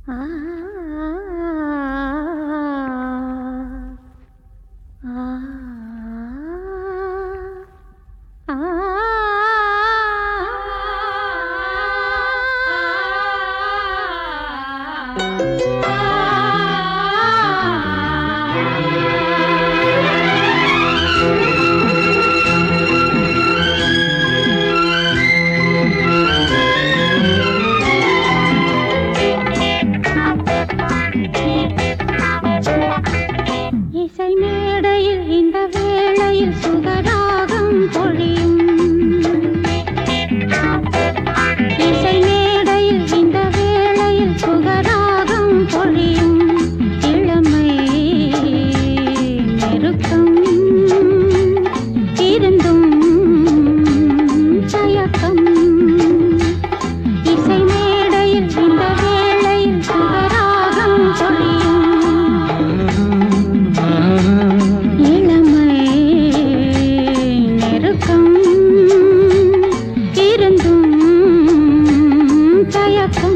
இசை மேடையில் இந்த வேளையில் சுகராகம் பொழியும். இசை மேடையில் இந்த வேளையில் சுகராகம் பொழியும். இளமை நெருக்கம் இருந்தும் தயக்கம். இசை மேடையில் இந்த வேளையில் சுகராகம் பொழியும். இளமை நெருக்கம் இருந்தும் தயக்கம்.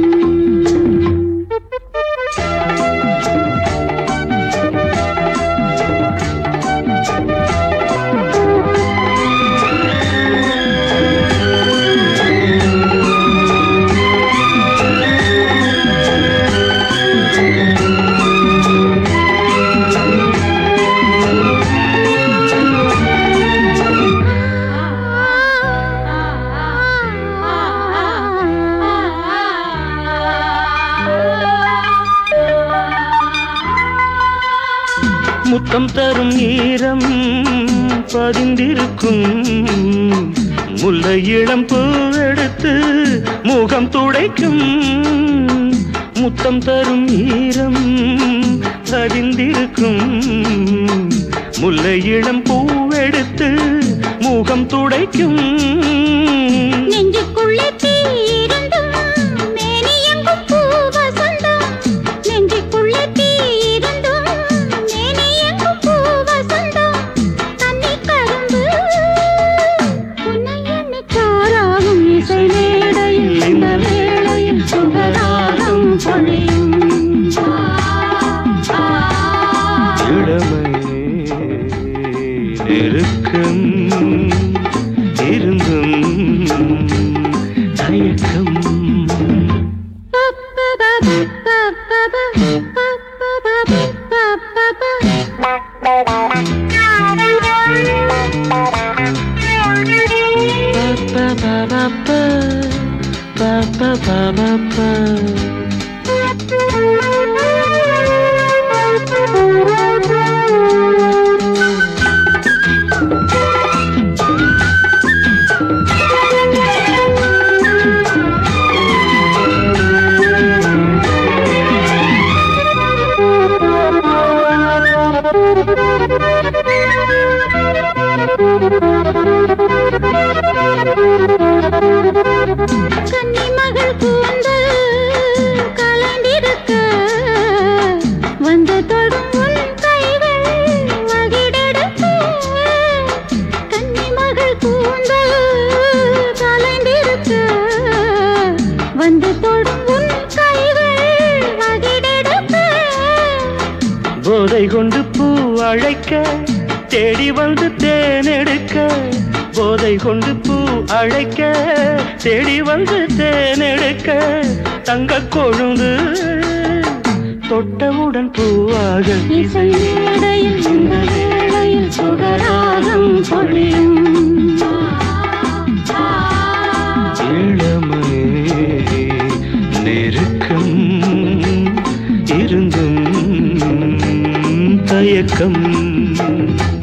முத்தம் தரும் ஈரம் பதிந்திருக்கும். முல்லை இளம் பூவெடுத்து முகம் துடைக்கும். முத்தம் தரும் ஈரம் பதிந்திருக்கும். முல்லை இளம் பூவெடுத்து முகம் துடைக்கும். நெஞ்சுக்குள்ளே தீ இருந்தும் மேனி எங்கும் பூ வசந்தம். நெஞ்சுக்குள்ளே தீ இருந்தும் மேனி எங்கும் பூ வசந்தம். கன்னி கரும்பு உன்னை எண்ணி காராகும். இசை மேடையில் இந்த வேளையில் சுகராகம் பொழியும். இளமை நெருக்கம் இருந்தும் தயக்கம். கன்னி மகள் கூந்தல் கலந்திருக்க வந்து தொடும் உன் கைகள் வகிடெடுக்க. கன்னி மகள் கூந்தல் கலந்திருக்க வந்து தொடும் உன் கைகள் வகிடெடுக்க. போதை கொண்டு பூ அழைக்க தேடி வந்து தேனெடுக்க. போதை கொண்டு பூ அழைக்க தேடி வந்து தேனெடுக்க. தங்க கொழுந்து தொட்டவுடன் பூவாக. இசை மேடையில் இந்த வேளையில் சுகராகம் பொழியும். இளமை நெருக்கம் இருந்தும் தயக்கம்.